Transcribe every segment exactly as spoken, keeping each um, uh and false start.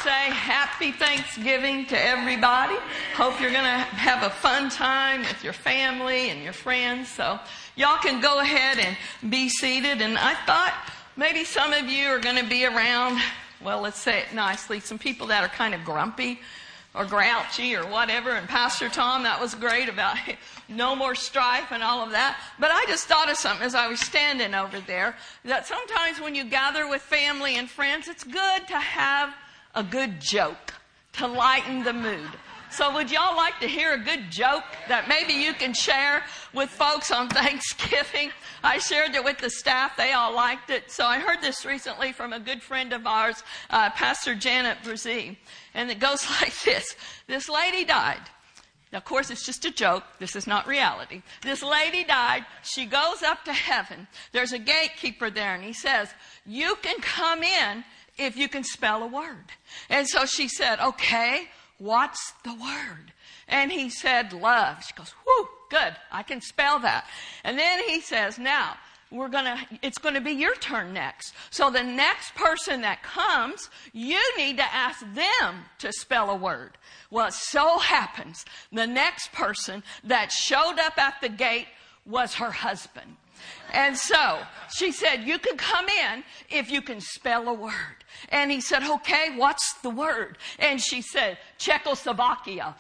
say happy Thanksgiving to everybody. Hope you're going to have a fun time with your family and your friends. So y'all can go ahead and be seated. And I thought maybe some of you are going to be around, well, let's say it nicely, some people that are kind of grumpy or grouchy or whatever. And Pastor Tom, that was great about no more strife and all of that. But I just thought of something as I was standing over there, that sometimes when you gather with family and friends, it's good to have a good joke to lighten the mood. So would y'all like to hear a good joke that maybe you can share with folks on Thanksgiving? I shared it with the staff. They all liked it. So I heard this recently from a good friend of ours, uh, Pastor Janet Brzee. And it goes like this. This lady died. Now, of course, it's just a joke. This is not reality. This lady died. She goes up to heaven. There's a gatekeeper there, and he says, you can come in if you can spell a word. And so she said, okay, what's the word? And he said, love. She goes, whew, good. I can spell that. And then he says, now, we're gonna, it's gonna be your turn next. So the next person that comes, you need to ask them to spell a word. Well, it so happens the next person that showed up at the gate was her husband. And so she said, you can come in if you can spell a word. And he said, okay, what's the word? And she said, Czechoslovakia.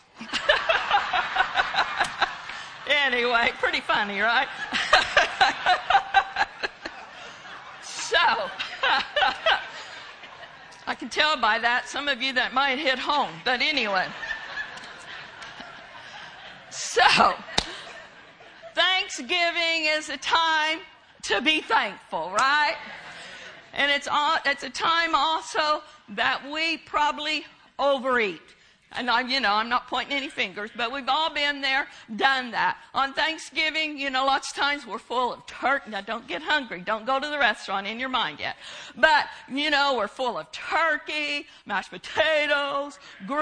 Anyway, pretty funny, right? So, I can tell by that some of you that might hit home. But anyway. So, Thanksgiving is a time to be thankful, right? And it's it's a time also that we probably overeat. And I, you know, I'm not pointing any fingers, but we've all been there, done that. On Thanksgiving, you know, lots of times we're full of turkey. Now, don't get hungry. Don't go to the restaurant in your mind yet. But, you know, we're full of turkey, mashed potatoes,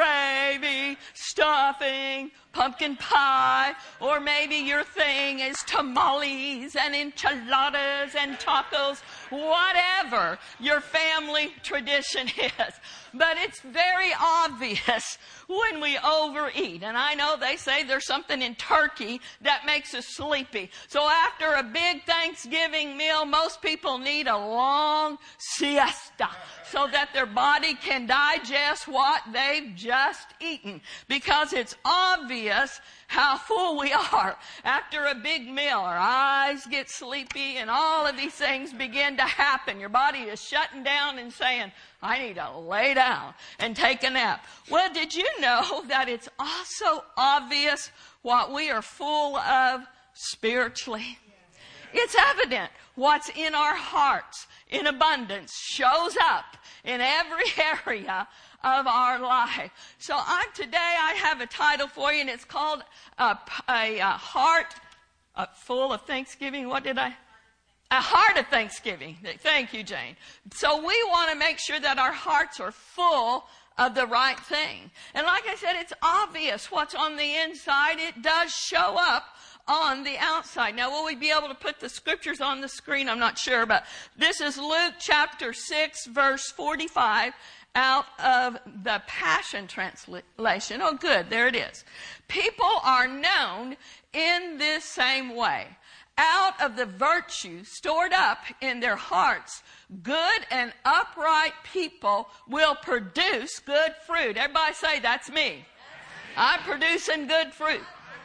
gravy, stuffing, pumpkin pie, or maybe your thing is tamales and enchiladas and tacos, whatever your family tradition is. But it's very obvious when we overeat. And I know they say there's something in turkey that makes us sleepy. So after a big Thanksgiving meal, most people need a long siesta so that their body can digest what they've just eaten. Because it's obvious how full we are. After a big meal, our eyes get sleepy and all of these things begin to happen. Your body is shutting down and saying, I need to lay down and take a nap. Well, did you know that it's also obvious what we are full of spiritually? It's evident. What's in our hearts in abundance shows up in every area of our life. So I'm, today I have a title for you, and it's called a, a, a heart uh, full of thanksgiving. What did I? A heart of thanksgiving. Thank you, Jane. So we want to make sure that our hearts are full of the right thing. And like I said, it's obvious what's on the inside. It does show up on the outside. Now, will we be able to put the scriptures on the screen? I'm not sure, but this is Luke chapter six, verse forty-five, out of the Passion Translation. Oh, good. There it is. People are known in this same way. Out of the virtue stored up in their hearts, good and upright people will produce good fruit. Everybody say, that's me. I'm producing good fruit.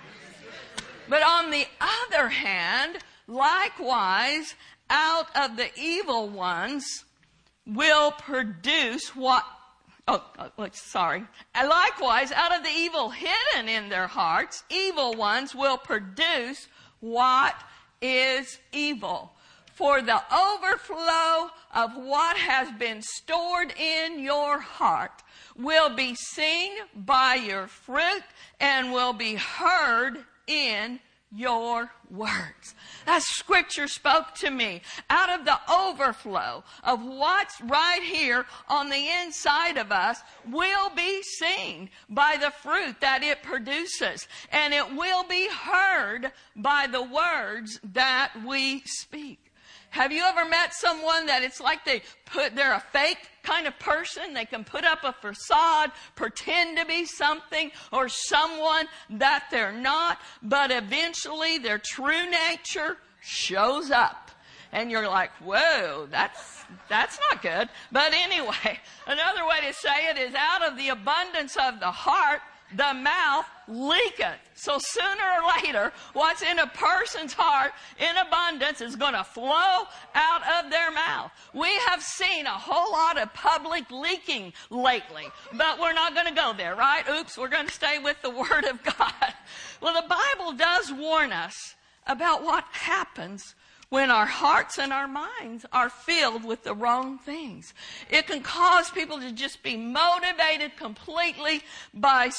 But on the other hand, likewise, out of the evil ones will produce what, oh, oh, sorry. And likewise, out of the evil hidden in their hearts, evil ones will produce what is evil. For the overflow of what has been stored in your heart will be seen by your fruit and will be heard in your words. That scripture spoke to me. Out of the overflow of what's right here on the inside of us will be seen by the fruit that it produces. And it will be heard by the words that we speak. Have you ever met someone that it's like they put, they're a fake kind of person? They can put up a facade, pretend to be something or someone that they're not, but eventually their true nature shows up. And you're like, whoa, that's, that's not good. But anyway, another way to say it is out of the abundance of the heart, the mouth leaketh. So sooner or later, what's in a person's heart in abundance is going to flow out of their mouth. We have seen a whole lot of public leaking lately, but we're not going to go there, right? Oops, we're going to stay with the Word of God. Well, the Bible does warn us about what happens when our hearts and our minds are filled with the wrong things. It can cause people to just be motivated completely by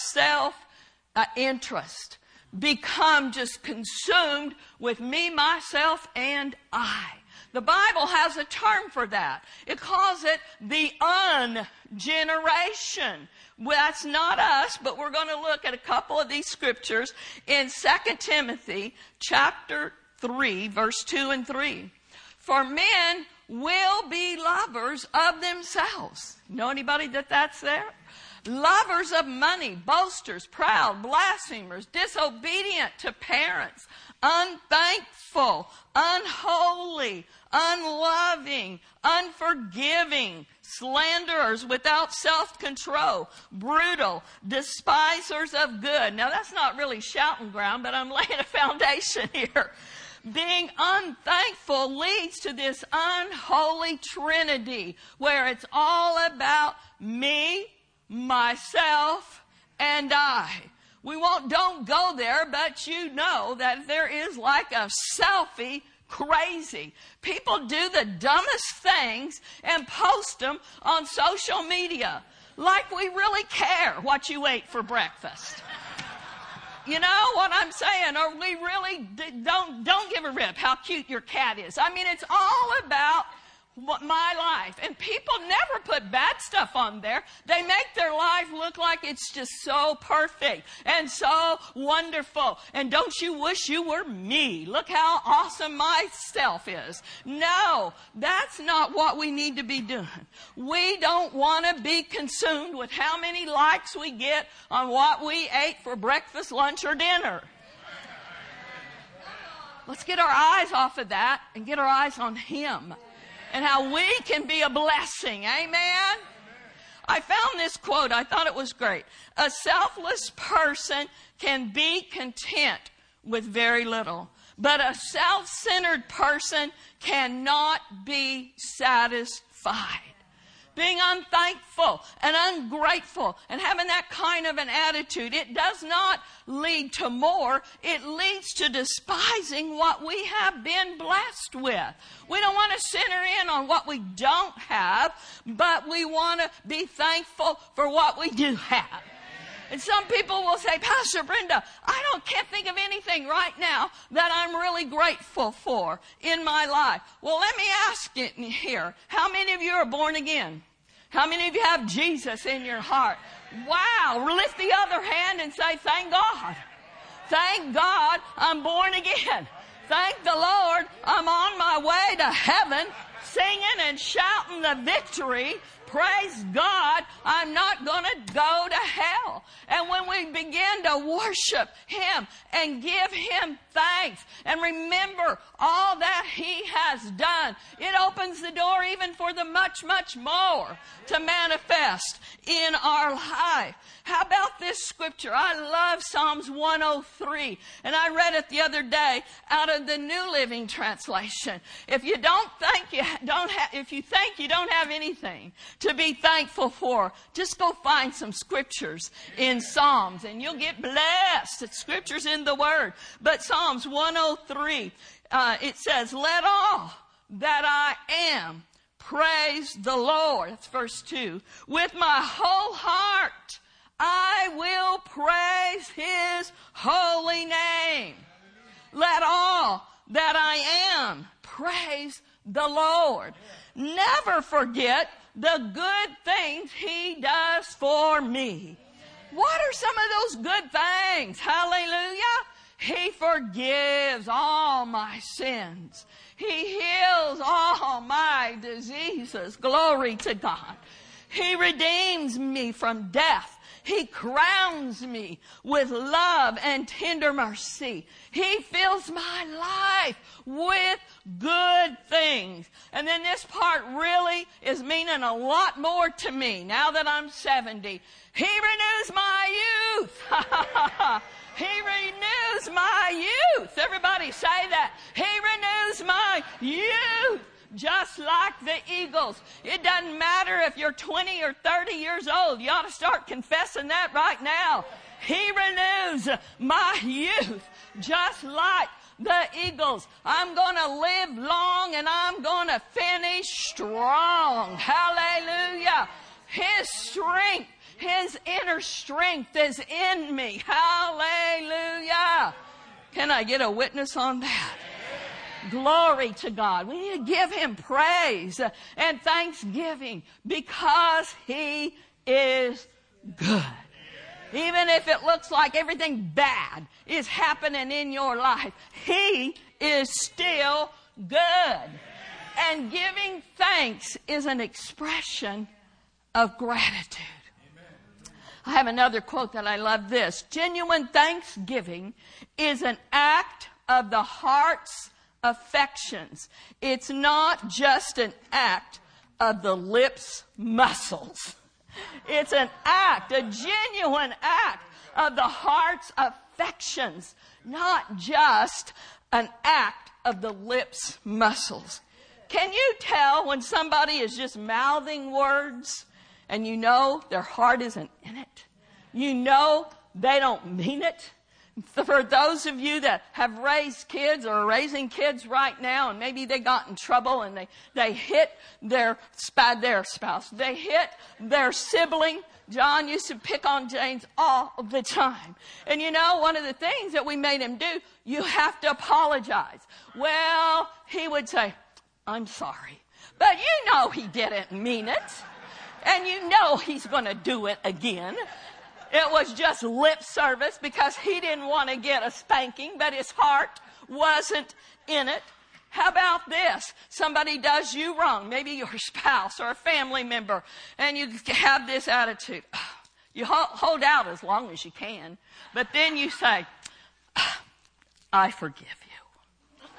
self-interest, become just consumed with me, myself, and I. The Bible has a term for that. It calls it the ungeneration. Well, that's not us, but we're going to look at a couple of these scriptures in Second Timothy chapter three, verse two and three. For men will be lovers of themselves. Know anybody that that's there? Lovers of money, boasters, proud, blasphemers, disobedient to parents, unthankful, unholy, unloving, unforgiving, slanderers, without self-control, brutal, despisers of good. Now that's not really shouting ground, but I'm laying a foundation here. Being unthankful leads to this unholy trinity where it's all about me, myself, and I. We won't, don't go there, but you know that there is like a selfie crazy. People do the dumbest things and post them on social media like we really care what you ate for breakfast. You know what I'm saying? Or we really don't, don't give a rip how cute your cat is. I mean, it's all about what my life. And people never put bad stuff on there. They make their life look like it's just so perfect and so wonderful. And don't you wish you were me? Look how awesome myself is. No, that's not what we need to be doing. We don't want to be consumed with how many likes we get on what we ate for breakfast, lunch, or dinner. Let's get our eyes off of that and get our eyes on Him. And how we can be a blessing. Amen? I found this quote. I thought it was great. A selfless person can be content with very little. But a self-centered person cannot be satisfied. Being unthankful and ungrateful and having that kind of an attitude, it does not lead to more. It leads to despising what we have been blessed with. We don't want to center in on what we don't have, but we want to be thankful for what we do have. And some people will say, Pastor Brenda, I don't can't think of anything right now that I'm really grateful for in my life. Well, let me ask it here. How many of you are born again? How many of you have Jesus in your heart? Wow. Lift the other hand and say, thank God. Thank God I'm born again. Thank the Lord I'm on my way to heaven, singing and shouting the victory. Praise God, I'm not going to go to hell. And when we begin to worship Him and give Him thanks and remember all that He has done, it opens the door even for the much, much more to manifest in our life. How about this scripture? I love Psalms one oh three. And I read it the other day out of the New Living Translation. If you don't think you don't have, if you think you don't have anything to be thankful for, just go find some scriptures in Psalms and you'll get blessed. It's scriptures in the Word. But Psalms one oh three, uh, it says, let all that I am praise the Lord. That's verse two. With my whole heart, I will praise His holy name. Let all that I am praise the Lord. Never forget the good things He does for me. What are some of those good things? Hallelujah. He forgives all my sins. He heals all my diseases. Glory to God. He redeems me from death. He crowns me with love and tender mercy. He fills my life with good things. And then this part really is meaning a lot more to me now that I'm seventy. He renews my youth. He renews my youth. Everybody say that. He renews my youth. Just like the eagles. It doesn't matter if you're twenty or thirty years old. You ought to start confessing that right now. He renews my youth just like the eagles. I'm going to live long and I'm going to finish strong. Hallelujah. His strength, His inner strength is in me. Hallelujah. Can I get a witness on that? Glory to God. We need to give Him praise and thanksgiving because He is good. Even if it looks like everything bad is happening in your life, He is still good. And giving thanks is an expression of gratitude. I have another quote that I love this. Genuine thanksgiving is an act of the heart's affections. It's not just an act of the lips muscles. It's an act, a genuine act of the heart's affections, not just an act of the lips muscles. Can you tell when somebody is just mouthing words and you know their heart isn't in it? You know they don't mean it? For those of you that have raised kids or are raising kids right now and maybe they got in trouble and they, they hit their, their spouse, they hit their sibling. John used to pick on James all the time. And you know, one of the things that we made him do, you have to apologize. Well, he would say, I'm sorry. But you know he didn't mean it. And you know he's going to do it again. It was just lip service because he didn't want to get a spanking, but his heart wasn't in it. How about this? Somebody does you wrong, maybe your spouse or a family member, and you have this attitude. You hold out as long as you can, but then you say, I forgive you.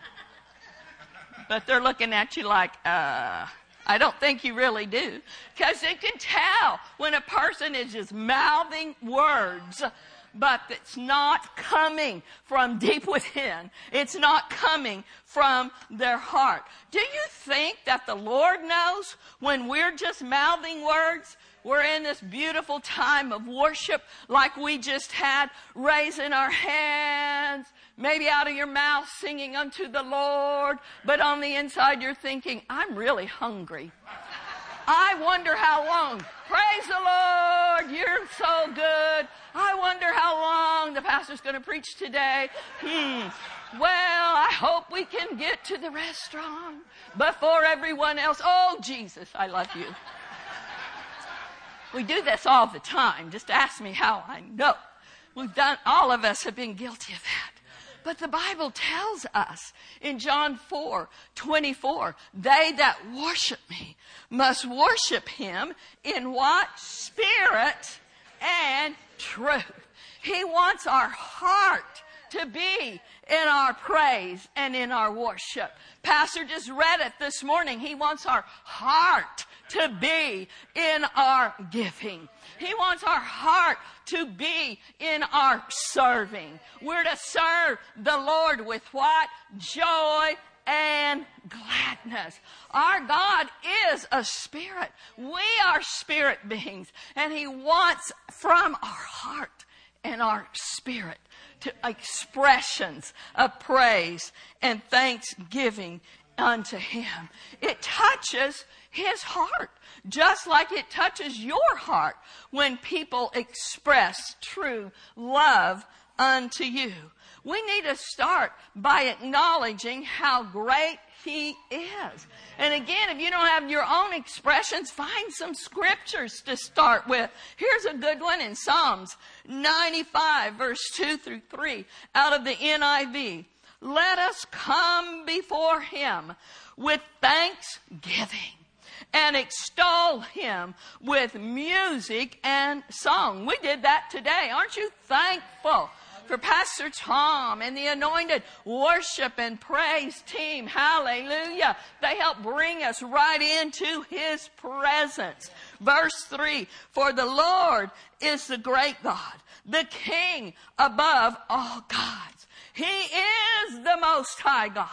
But they're looking at you like, uh... I don't think you really do. Because you can tell when a person is just mouthing words, but it's not coming from deep within. It's not coming from their heart. Do you think that the Lord knows when we're just mouthing words? We're in this beautiful time of worship like we just had, raising our hands, maybe out of your mouth singing unto the Lord, but on the inside you're thinking, I'm really hungry. I wonder how long. Praise the Lord, you're so good. I wonder how long the pastor's going to preach today. Hmm. Well, I hope we can get to the restaurant before everyone else. Oh, Jesus, I love you. We do this all the time. Just ask me how I know. We've done, all of us have been guilty of that. But the Bible tells us in John four twenty-four, they that worship me must worship Him in what? Spirit and truth. He wants our heart to be in our praise and in our worship. Pastor just read it this morning. He wants our heart to be in our giving. He wants our heart to be in our serving. We're to serve the Lord with what? Joy and gladness. Our God is a spirit. We are spirit beings. And He wants from our heart and our spirit to expressions of praise and thanksgiving unto Him. It touches His heart, just like it touches your heart when people express true love unto you. We need to start by acknowledging how great He is. And again, if you don't have your own expressions, find some scriptures to start with. Here's a good one in Psalms ninety-five, verse two through three, out of the N I V. Let us come before Him with thanksgiving and extol Him with music and song. We did that today. Aren't you thankful for Pastor Tom and the anointed worship and praise team? Hallelujah. They help bring us right into His presence. Verse three, for the Lord is the great God, the King above all gods. He is the Most High God.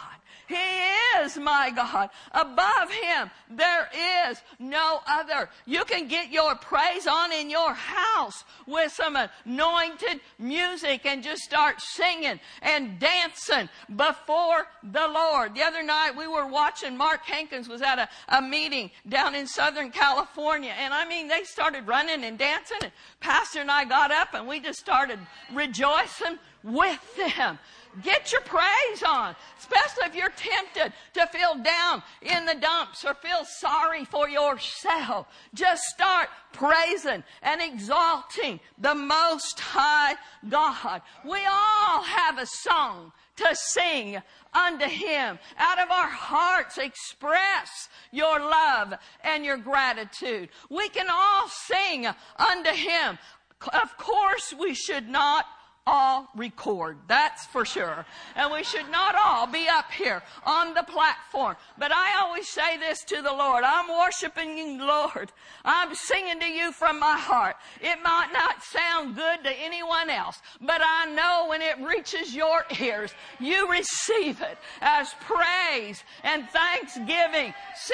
He is my God. Above Him, there is no other. You can get your praise on in your house with some anointed music and just start singing and dancing before the Lord. The other night we were watching, Mark Hankins was at a, a meeting down in Southern California. And I mean, they started running and dancing. And Pastor and I got up and we just started rejoicing with them. Get your praise on, especially if you're tempted to feel down in the dumps or feel sorry for yourself. Just start praising and exalting the Most High God. We all have a song to sing unto Him. Out of our hearts, express your love and your gratitude. We can all sing unto Him. Of course, we should not all record, that's for sure. And we should not all be up here on the platform. But I always say this to the Lord. I'm worshiping you, Lord. I'm singing to you from my heart. It might not sound good to anyone else, but I know when it reaches your ears, you receive it as praise and thanksgiving,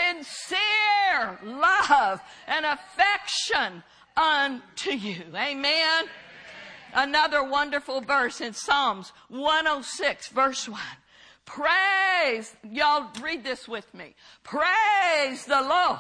sincere love and affection unto you. Amen. Another wonderful verse in Psalms one oh six, verse one. Praise, y'all read this with me. Praise the Lord.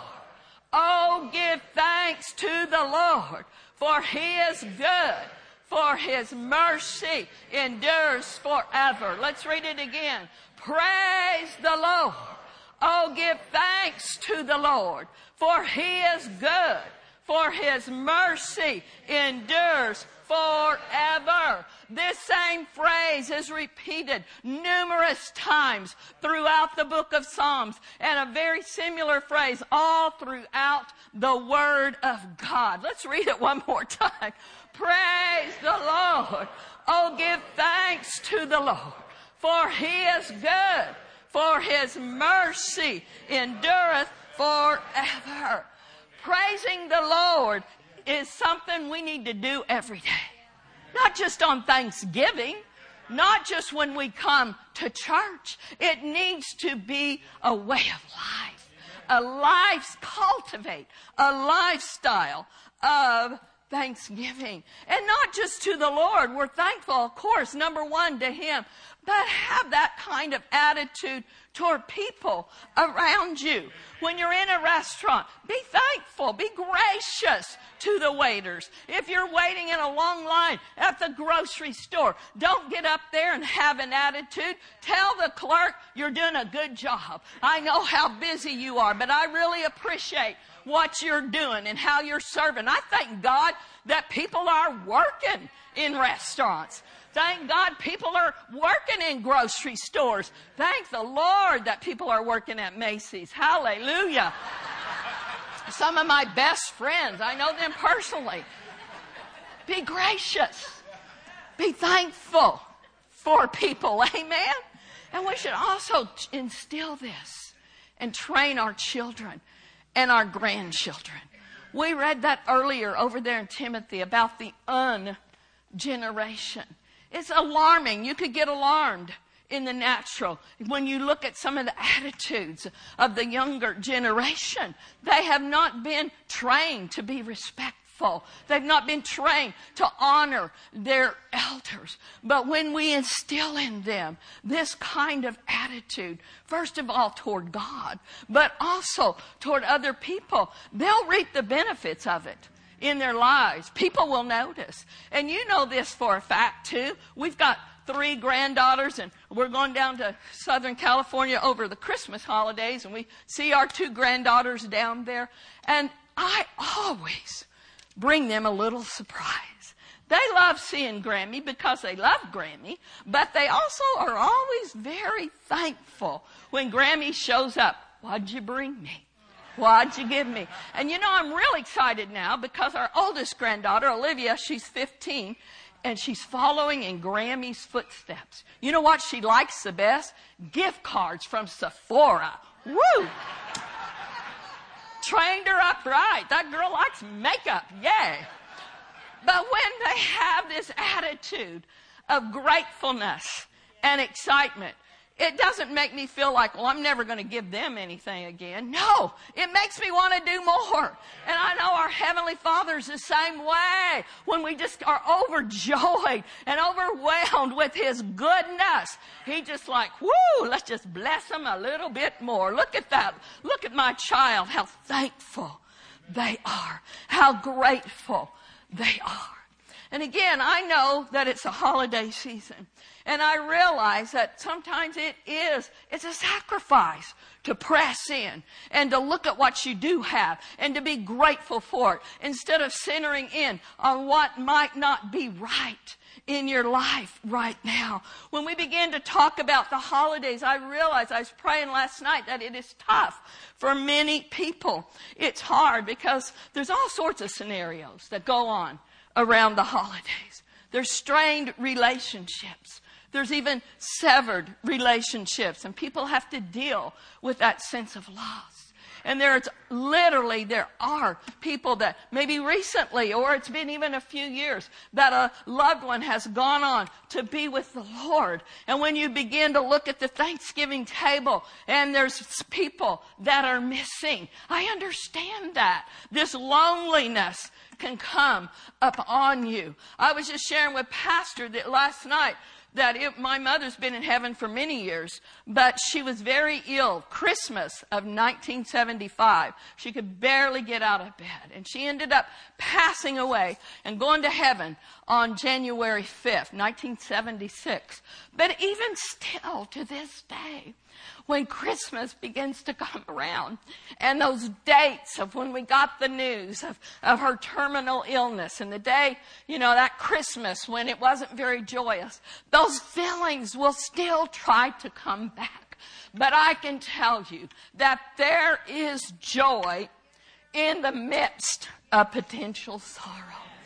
Oh, give thanks to the Lord, for He is good, for His mercy endures forever. Let's read it again. Praise the Lord. Oh, give thanks to the Lord, for He is good, for His mercy endures forever. This same phrase is repeated numerous times throughout the book of Psalms, and a very similar phrase all throughout the Word of God. Let's read it one more time. Praise the Lord. Oh, give thanks to the Lord, for He is good, for His mercy endureth forever. Praising the Lord is something we need to do every day. Not just on Thanksgiving, not just when we come to church. It needs to be a way of life. A life, cultivate a lifestyle of thanksgiving. And not just to the Lord. We're thankful, of course, number one, to Him. But have that kind of attitude toward people around you. When you're in a restaurant, be thankful, be gracious to the waiters. If you're waiting in a long line at the grocery store, don't get up there and have an attitude. Tell the clerk you're doing a good job. I know how busy you are, but I really appreciate what you're doing and how you're serving. I thank God that people are working in restaurants. Thank God people are working in grocery stores. Thank the Lord that people are working at Macy's. Hallelujah. Some of my best friends, I know them personally. Be gracious. Be thankful for people. Amen. And we should also instill this and train our children and our grandchildren. We read that earlier over there in Timothy about the un-generation. It's alarming. You could get alarmed in the natural when you look at some of the attitudes of the younger generation. They have not been trained to be respectful. They've not been trained to honor their elders. But when we instill in them this kind of attitude, first of all toward God, but also toward other people, they'll reap the benefits of it in their lives. People will notice. And you know this for a fact too. We've got three granddaughters, and we're going down to Southern California over the Christmas holidays, and we see our two granddaughters down there. And I always bring them a little surprise. They love seeing Grammy because they love Grammy, but they also are always very thankful when Grammy shows up. What'd you bring me? What'd you give me? And you know, I'm real excited now because our oldest granddaughter, Olivia, she's fifteen, and she's following in Grammy's footsteps. You know what she likes the best? Gift cards from Sephora. Woo! Trained her up right. That girl likes makeup. Yay! But when they have this attitude of gratefulness and excitement, it doesn't make me feel like, well, I'm never going to give them anything again. No, it makes me want to do more. And I know our Heavenly Father's the same way. When we just are overjoyed and overwhelmed with His goodness, He just like, whoo, let's just bless them a little bit more. Look at that. Look at my child, how thankful they are, how grateful they are. And again, I know that it's a holiday season. And I realize that sometimes it is, it's a sacrifice to press in and to look at what you do have and to be grateful for it instead of centering in on what might not be right in your life right now. When we begin to talk about the holidays, I realized, I was praying last night, that it is tough for many people. It's hard because there's all sorts of scenarios that go on around the holidays. There's strained relationships. There's even severed relationships, and people have to deal with that sense of loss. And there's literally, there are people that maybe recently, or it's been even a few years, that a loved one has gone on to be with the Lord. And when you begin to look at the Thanksgiving table and there's people that are missing, I understand that. This loneliness can come upon you. I was just sharing with Pastor that last night, that it, my mother's been in heaven for many years, but she was very ill. Christmas of nineteen seventy-five. She could barely get out of bed. And she ended up passing away and going to heaven on January fifth, nineteen seventy-six. But even still, to this day, when Christmas begins to come around and those dates of when we got the news of, of her terminal illness and the day, you know, that Christmas when it wasn't very joyous, those feelings will still try to come back. But I can tell you that there is joy in the midst of potential sorrow.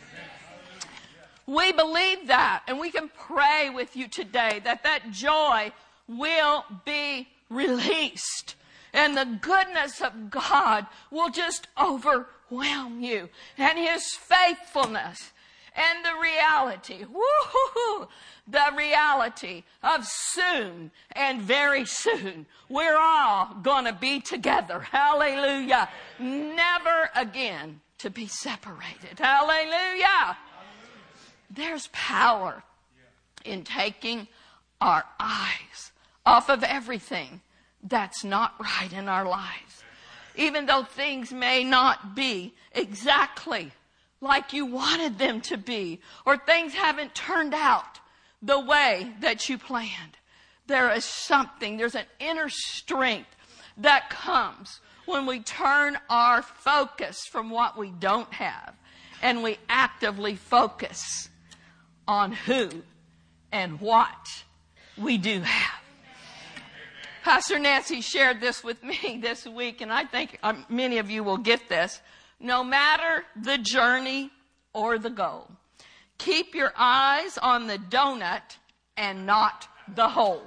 We believe that, and we can pray with you today that that joy will be released, and the goodness of God will just overwhelm you, and His faithfulness, and the reality, woo-hoo-hoo, the reality of soon and very soon, we're all gonna be together. Hallelujah. Never again to be separated. Hallelujah. There's power in taking our eyes off of everything that's not right in our lives. Even though things may not be exactly like you wanted them to be, or things haven't turned out the way that you planned, there is something, there's an inner strength that comes when we turn our focus from what we don't have and we actively focus on who and what we do have. Pastor Nancy shared this with me this week, and I think um, many of you will get this. No matter the journey or the goal, keep your eyes on the donut and not the hole.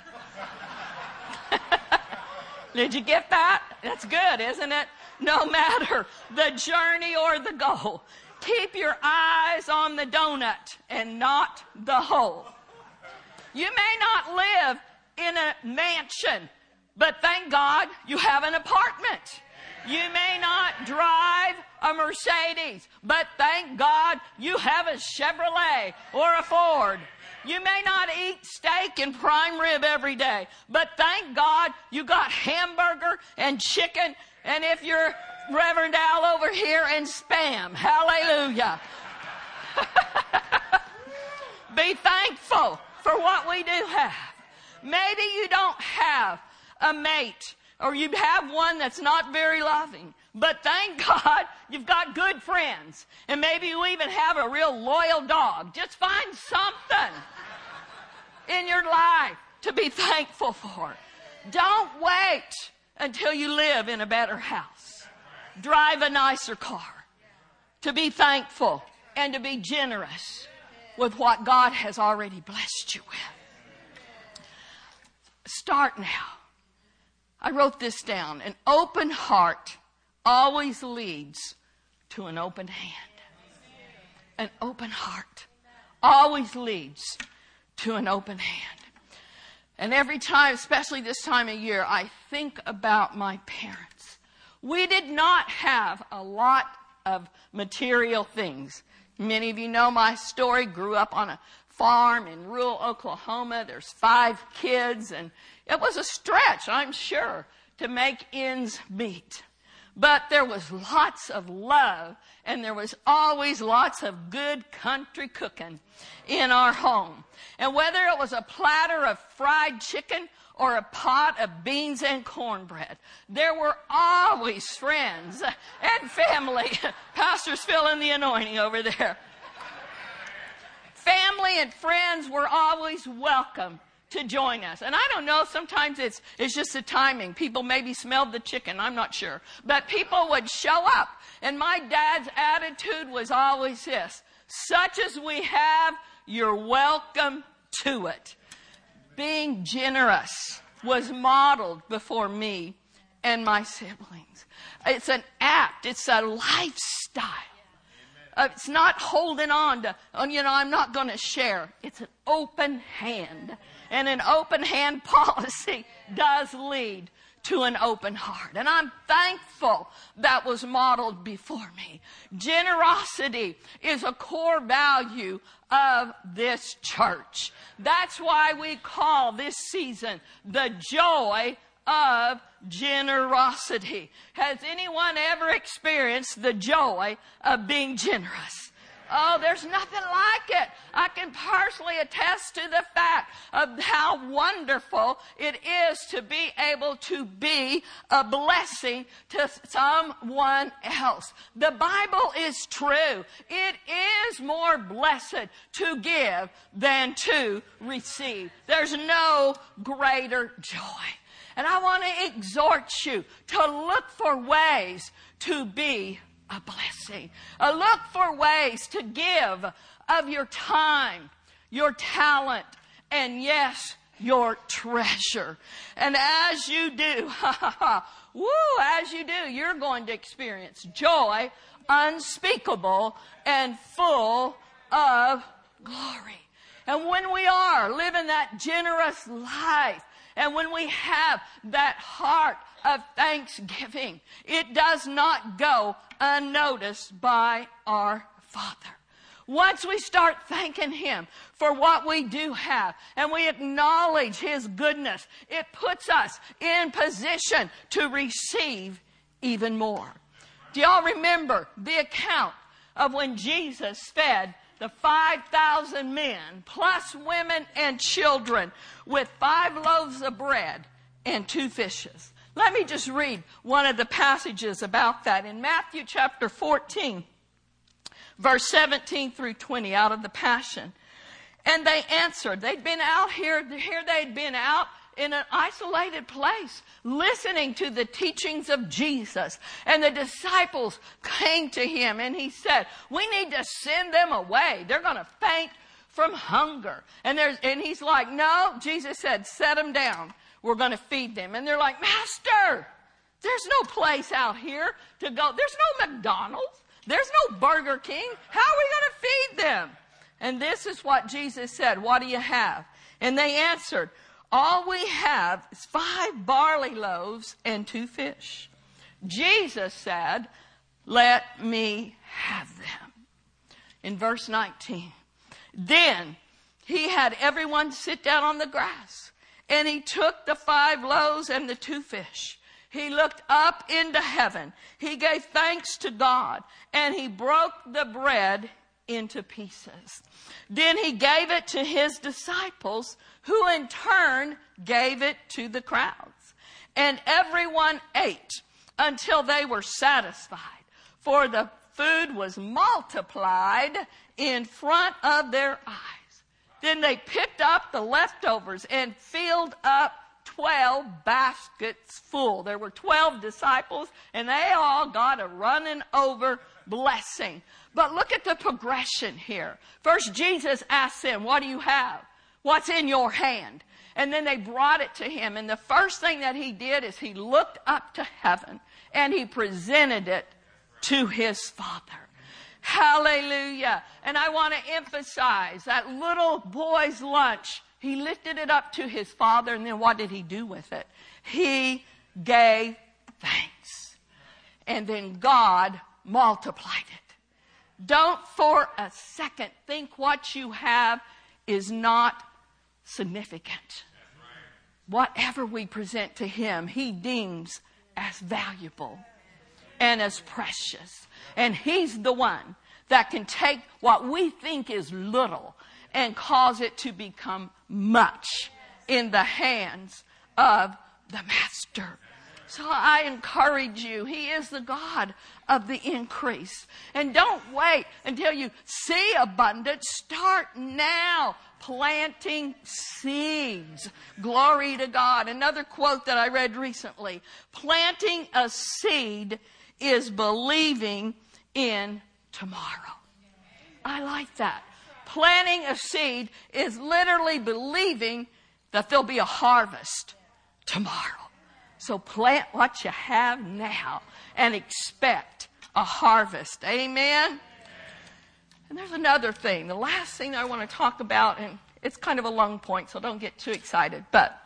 Did you get that? That's good, isn't it? No matter the journey or the goal, keep your eyes on the donut and not the hole. You may not live in a mansion, but thank God you have an apartment. You may not drive a Mercedes, but thank God you have a Chevrolet or a Ford. You may not eat steak and prime rib every day, but thank God you got hamburger and chicken, and if you're Reverend Al over here, and Spam. Hallelujah. Be thankful for what we do have. Maybe you don't have a mate, or you have one that's not very loving. But thank God you've got good friends. And maybe you even have a real loyal dog. Just find something in your life to be thankful for. Don't wait until you live in a better house. Drive a nicer car. To be thankful and to be generous with what God has already blessed you with. Start now. I wrote this down. An open heart always leads to an open hand. An open heart always leads to an open hand. And every time, especially this time of year, I think about my parents. We did not have a lot of material things. Many of you know my story. Grew up on a farm in rural Oklahoma. There's five kids, and it was a stretch, I'm sure, to make ends meet. But there was lots of love, and there was always lots of good country cooking in our home. And whether it was a platter of fried chicken or a pot of beans and cornbread, there were always friends and family. Pastor's feeling the anointing over there. Family and friends were always welcome to join us. And I don't know, sometimes it's it's just the timing. People maybe smelled the chicken, I'm not sure. But people would show up. And my dad's attitude was always this: such as we have, you're welcome to it. Being generous was modeled before me and my siblings. It's an act. It's a lifestyle. Uh, it's not holding on to, oh, you know, I'm not going to share. It's an open hand. And an open hand policy does lead to an open heart. And I'm thankful that was modeled before me. Generosity is a core value of this church. That's why we call this season the joy of generosity. Has anyone ever experienced the joy of being generous? Oh, there's nothing like it. I can personally attest to the fact of how wonderful it is to be able to be a blessing to someone else. The Bible is true. It is more blessed to give than to receive. There's no greater joy. And I want to exhort you to look for ways to be a blessing. Uh, look for ways to give of your time, your talent, and yes, your treasure. And as you do, woo, as you do, you're going to experience joy unspeakable and full of glory. And when we are living that generous life, and when we have that heart of thanksgiving, it does not go unnoticed by our Father. Once we start thanking Him for what we do have, and we acknowledge His goodness, it puts us in position to receive even more. Do y'all remember the account of when Jesus fed the five thousand men, plus women and children, with five loaves of bread and two fishes? Let me just read one of the passages about that in Matthew chapter fourteen, verse seventeen through twenty, out of the Passion. And they answered. They'd been out here, here they'd been out in an isolated place, listening to the teachings of Jesus. And the disciples came to Him, and He said, we need to send them away. They're going to faint from hunger. And there's, and He's like, no. Jesus said, set them down. We're going to feed them. And they're like, Master, there's no place out here to go. There's no McDonald's. There's no Burger King. How are we going to feed them? And this is what Jesus said. What do you have? And they answered, all we have is five barley loaves and two fish. Jesus said, let me have them. In verse nineteen, then He had everyone sit down on the grass, and He took the five loaves and the two fish. He looked up into heaven. He gave thanks to God, and He broke the bread into pieces. Then he gave it to his disciples, who in turn gave it to the crowds. And everyone ate until they were satisfied, for the food was multiplied in front of their eyes. Then they picked up the leftovers and filled up twelve baskets full. There were twelve disciples, and they all got a running over blessing. But look at the progression here. First, Jesus asked them, what do you have? What's in your hand? And then they brought it to him. And the first thing that he did is he looked up to heaven and he presented it to his Father. Hallelujah. And I want to emphasize that little boy's lunch. He lifted it up to his Father, and then what did he do with it? He gave thanks. And then God multiplied it. Don't for a second think what you have is not significant. Whatever we present to him, he deems as valuable and as precious. And he's the one that can take what we think is little and cause it to become much in the hands of the Master. So I encourage you, he is the God of the increase. And don't wait until you see abundance. Start now planting seeds. Glory to God. Another quote that I read recently. Planting a seed is believing in tomorrow. I like that. Planting a seed is literally believing that there'll be a harvest tomorrow. So plant what you have now and expect a harvest. Amen? And there's another thing. The last thing I want to talk about, and it's kind of a long point, so don't get too excited, but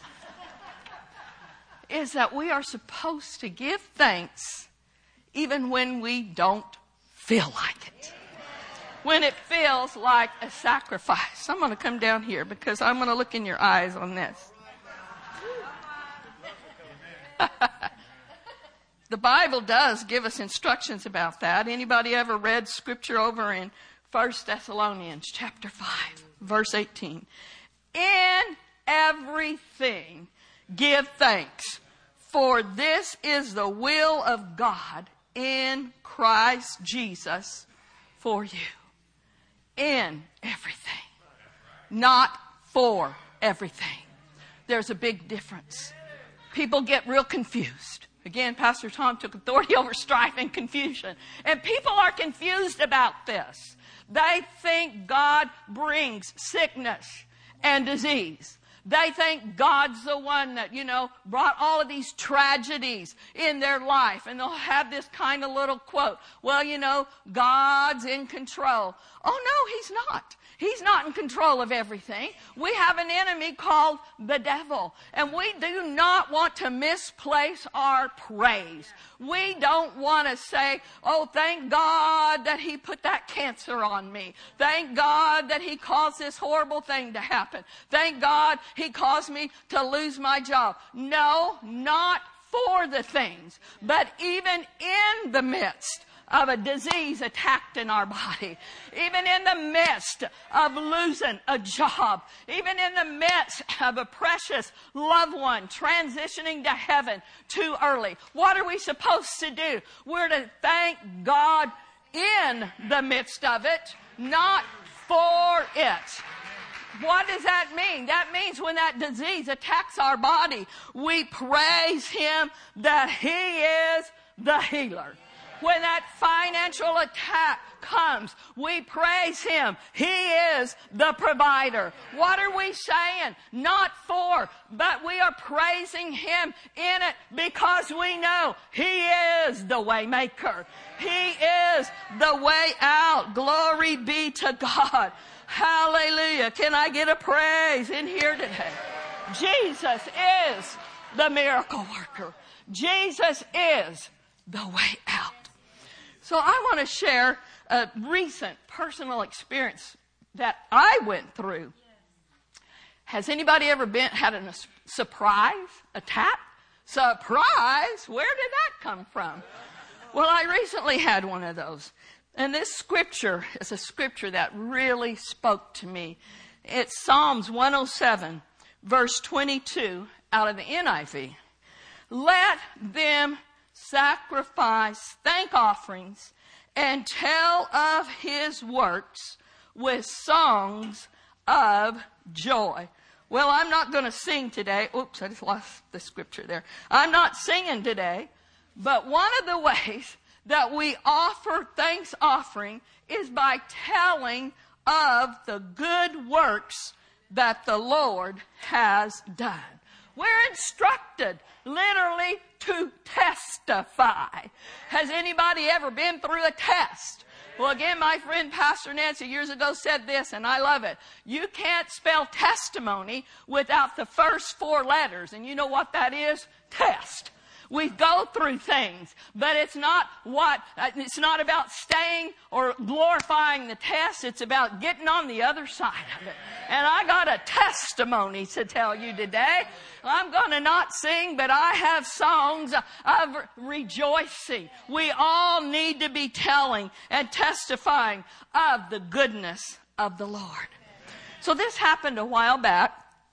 is that we are supposed to give thanks even when we don't feel like it. When it feels like a sacrifice. I'm going to come down here because I'm going to look in your eyes on this. The Bible does give us instructions about that. Anybody ever read scripture over in First Thessalonians chapter five, verse eighteen? In everything give thanks, for this is the will of God in Christ Jesus for you. In everything. Not for everything. There's a big difference. People get real confused. Again, Pastor Tom took authority over strife and confusion. And people are confused about this. They think God brings sickness and disease. They think God's the one that, you know, brought all of these tragedies in their life. And they'll have this kind of little quote. Well, you know, God's in control. Oh, no, he's not. He's not in control of everything. We have an enemy called the devil. And we do not want to misplace our praise. We don't want to say, oh, thank God that he put that cancer on me. Thank God that he caused this horrible thing to happen. Thank God he caused me to lose my job. No, not for the things, but even in the midst of a disease attacked in our body, even in the midst of losing a job, even in the midst of a precious loved one transitioning to heaven too early, what are we supposed to do? We're to thank God in the midst of it, not for it. What does that mean? That means when that disease attacks our body, we praise him that he is the healer. When that financial attack comes, we praise him. He is the provider. What are we saying? Not for, but we are praising him in it because we know he is the way maker. He is the way out. Glory be to God. Hallelujah. Can I get a praise in here today? Jesus is the miracle worker. Jesus is the way out. So I want to share a recent personal experience that I went through. Has anybody ever been had a surprise attack? Surprise? Where did that come from? Well, I recently had one of those. And this scripture is a scripture that really spoke to me. It's Psalms one oh seven, verse twenty-two, out of the N I V. Let them sacrifice thank offerings and tell of his works with songs of joy. Well, I'm not going to sing today. Oops, I just lost the scripture there. I'm not singing today, but one of the ways that we offer thanks offering is by telling of the good works that the Lord has done. We're instructed literally to testify. Has anybody ever been through a test? Well, again, my friend Pastor Nancy years ago said this, and I love it. You can't spell testimony without the first four letters. And you know what that is? Test. We go through things, but it's not what, it's not about staying or glorifying the test. It's about getting on the other side of it. And I got a testimony to tell you today. I'm going to not sing, but I have songs of rejoicing. We all need to be telling and testifying of the goodness of the Lord. So this happened a while back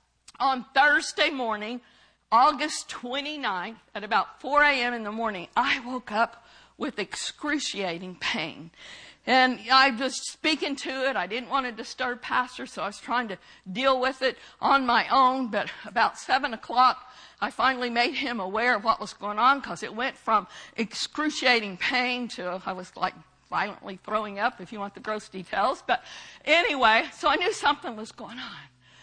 on Thursday morning, August twenty-ninth, at about four a.m. in the morning. I woke up with excruciating pain. And I was speaking to it. I didn't want to disturb Pastor, so I was trying to deal with it on my own. But about seven o'clock, I finally made him aware of what was going on, because it went from excruciating pain to, I was like violently throwing up, if you want the gross details. But anyway, so I knew something was going on.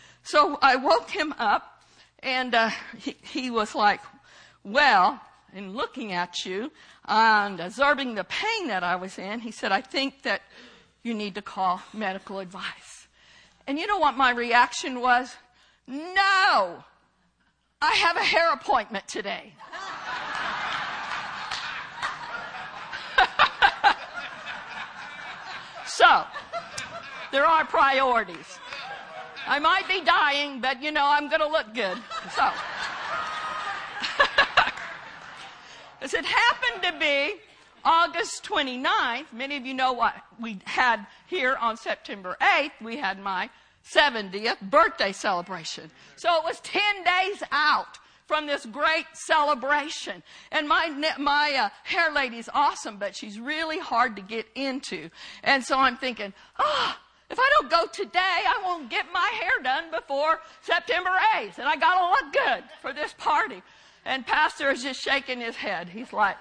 So I woke him up. And uh, he, he was like, well, in looking at you and observing the pain that I was in, he said, I think that you need to call medical advice. And you know what my reaction was? No, I have a hair appointment today. So, there are priorities. I might be dying, but, you know, I'm going to look good. So, as it happened to be August twenty-ninth, many of you know what we had here on September eighth. We had my seventieth birthday celebration. So it was ten days out from this great celebration. And my my uh, hair lady's awesome, but she's really hard to get into. And so I'm thinking, oh, if I don't go today, I won't get my hair done before September eighth. And I got to look good for this party. And Pastor is just shaking his head. He's like,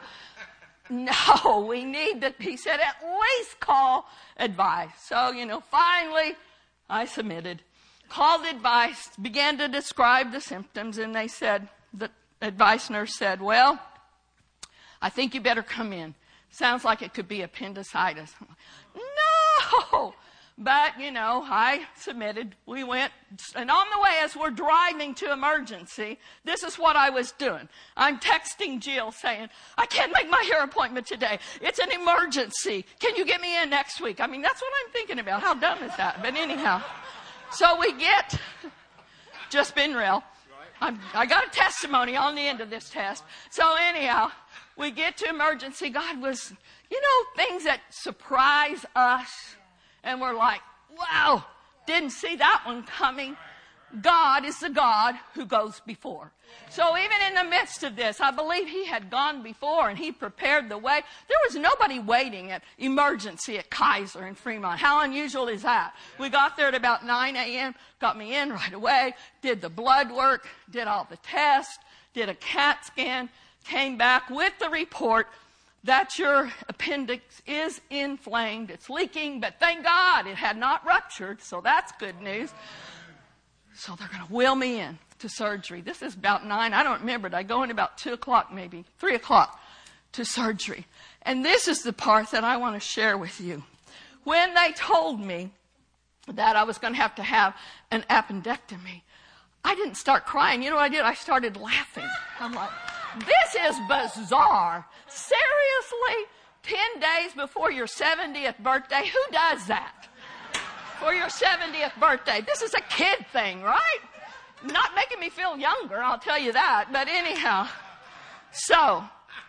no, we need to, he said, at least call advice. So, you know, finally I submitted, called advice, began to describe the symptoms. And they said, the advice nurse said, well, I think you better come in. Sounds like it could be appendicitis. I'm like, no! But, you know, I submitted. We went. And on the way, as we're driving to emergency, this is what I was doing. I'm texting Jill saying, I can't make my hair appointment today. It's an emergency. Can you get me in next week? I mean, that's what I'm thinking about. How dumb is that? But anyhow, so we get, just been real. I'm, I got a testimony on the end of this test. So anyhow, we get to emergency. God was, you know, things that surprise us. And we're like, wow, didn't see that one coming. God is the God who goes before. So even in the midst of this, I believe he had gone before and he prepared the way. There was nobody waiting at emergency at Kaiser in Fremont. How unusual is that? We got there at about nine a.m., got me in right away, did the blood work, did all the tests, did a CAT scan, came back with the report that your appendix is inflamed. It's leaking, but thank God it had not ruptured, so that's good news. So they're going to wheel me in to surgery. This is about nine. I don't remember it. I go in about two o'clock, maybe three o'clock to surgery. And this is the part that I want to share with you. When they told me that I was going to have to have an appendectomy, I didn't start crying. You know what I did? I started laughing. I'm like, this is bizarre. Seriously? Ten days before your seventieth birthday? Who does that? For your seventieth birthday. This is a kid thing, right? Not making me feel younger, I'll tell you that. But anyhow, so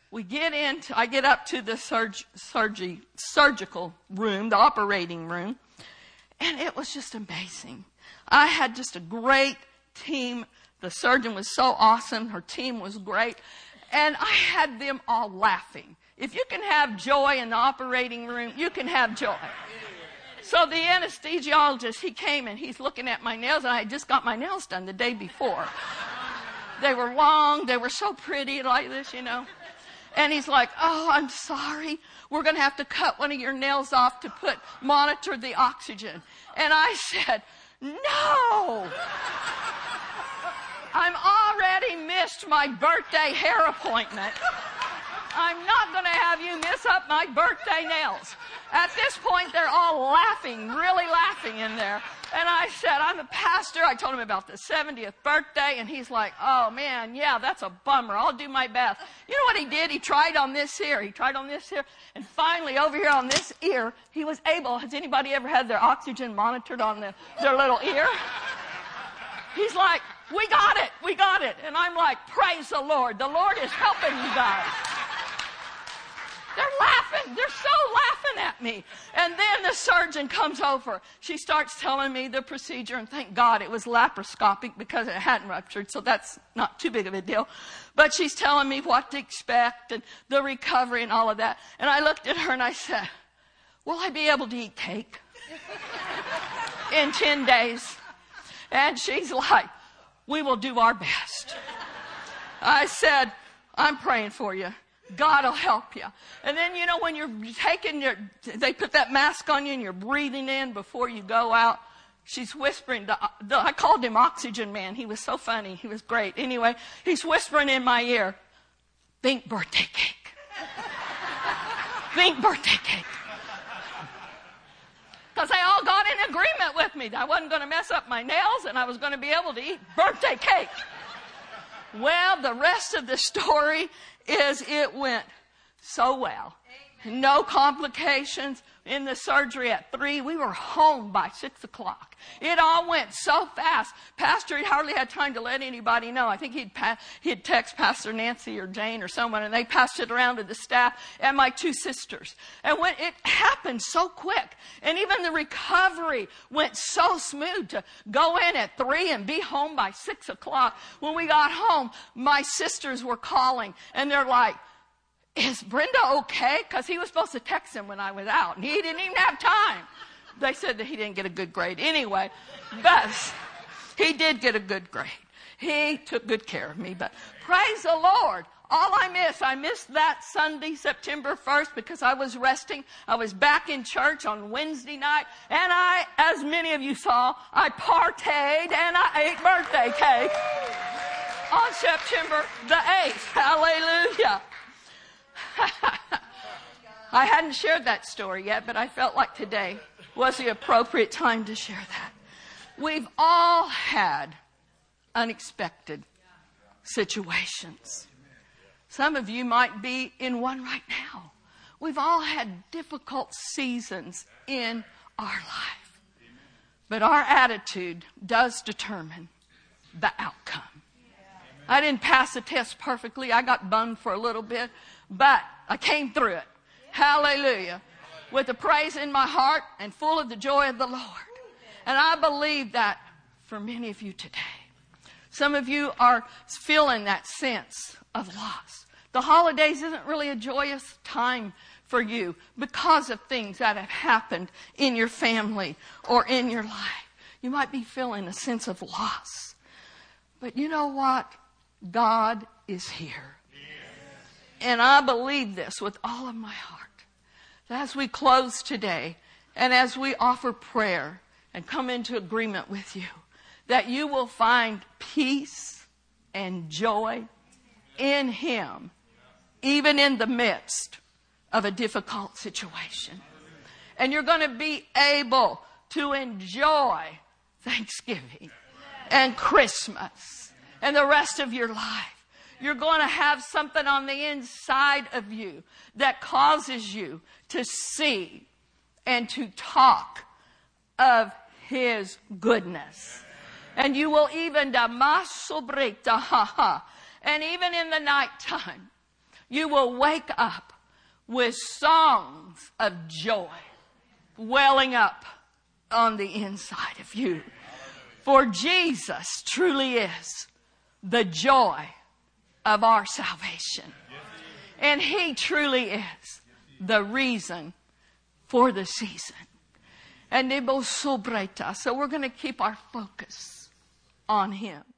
we get into, I get up to the surg, surgery, surgical room, the operating room, and it was just amazing. I had just a great team. The surgeon was so awesome. Her team was great. And I had them all laughing. If you can have joy in the operating room, you can have joy. So the anesthesiologist, he came and he's looking at my nails, and I had just got my nails done the day before. They were long. They were so pretty like this, you know. And he's like, oh, I'm sorry. We're going to have to cut one of your nails off to put monitor the oxygen. And I said, no. I'm already missed my birthday hair appointment. I'm not going to have you miss up my birthday nails. At this point, they're all laughing, really laughing in there. And I said, I'm a pastor. I told him about the seventieth birthday, and he's like, oh, man, yeah, that's a bummer. I'll do my best. You know what he did? He tried on this ear. He tried on this ear. And finally, over here on this ear, he was able. Has anybody ever had their oxygen monitored on the, their little ear? He's like, we got it. We got it. And I'm like, praise the Lord. The Lord is helping you guys. They're laughing. They're so laughing at me. And then the surgeon comes over. She starts telling me the procedure, and thank God it was laparoscopic because it hadn't ruptured, so that's not too big of a deal. But she's telling me what to expect and the recovery and all of that. And I looked at her and I said, will I be able to eat cake in ten days? And she's like, we will do our best. I said, I'm praying for you. God will help you. And then, you know, when you're taking your, they put that mask on you and you're breathing in before you go out. She's whispering, the, the, I called him Oxygen Man. He was so funny. He was great. Anyway, he's whispering in my ear, think birthday cake. Think birthday cake. Because they all got in agreement with me. I wasn't going to mess up my nails and I was going to be able to eat birthday cake. Well, the rest of the story is it went so well. Amen. No complications. In the surgery at three, we were home by six o'clock. It all went so fast. Pastor had hardly had time to let anybody know. I think he'd pa- he'd text Pastor Nancy or Jane or someone, and they passed it around to the staff and my two sisters. And when it happened so quick, and even the recovery went so smooth to go in at three and be home by six o'clock. When we got home, my sisters were calling, and they're like, is Brenda okay? Because he was supposed to text him when I was out, and he didn't even have time. They said that he didn't get a good grade anyway, but he did get a good grade. He took good care of me, but praise the Lord. All I missed, I missed that Sunday, September first, because I was resting. I was back in church on Wednesday night, and I, as many of you saw, I partayed and I ate birthday cake on September the eighth. Hallelujah. I hadn't shared that story yet, but I felt like today was the appropriate time to share that. We've all had unexpected situations. Some of you might be in one right now. We've all had difficult seasons in our life. But our attitude does determine the outcome. I didn't pass the test perfectly. I got bummed for a little bit, but I came through it. Hallelujah. With the praise in my heart and full of the joy of the Lord. And I believe that for many of you today. Some of you are feeling that sense of loss. The holidays isn't really a joyous time for you because of things that have happened in your family or in your life. You might be feeling a sense of loss. But you know what? God is here. And I believe this with all of my heart. That as we close today and as we offer prayer and come into agreement with you, that you will find peace and joy in Him, even in the midst of a difficult situation. And you're going to be able to enjoy Thanksgiving and Christmas and the rest of your life. You're going to have something on the inside of you that causes you to see and to talk of His goodness. And you will even, and even in the nighttime, You will wake up with songs of joy welling up on the inside of you. For Jesus truly is the joy of our salvation. And He truly is the reason for the season. And so we're going to keep our focus on Him.